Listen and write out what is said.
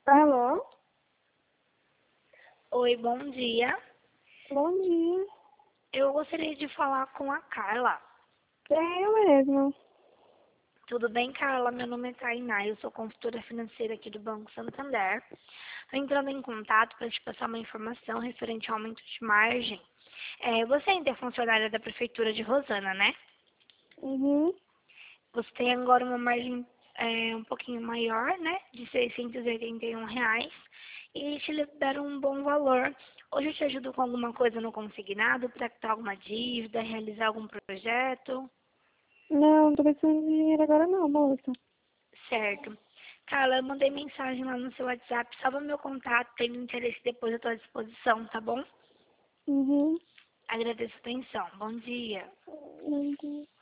Alô? Oi, bom dia. Bom dia. Eu gostaria de falar com a Carla. É eu mesmo. Tudo bem, Carla? Meu nome é Tainá, eu sou consultora financeira aqui do Banco Santander. Estou entrando em contato para te passar uma informação referente ao aumento de margem. Você ainda é funcionária da Prefeitura de Rosana, né? Uhum. Você tem agora uma margem um pouquinho maior, né? De R$ 681 e te deram um bom valor. Hoje eu te ajudo com alguma coisa no consignado, para quitar alguma dívida, realizar algum projeto. Não, não tô precisando de dinheiro agora não, moça. Certo. Carla, eu mandei mensagem lá no seu WhatsApp, salva meu contato, tendo interesse depois eu estou à disposição, tá bom? Uhum. Agradeço a atenção. Bom dia. Uhum.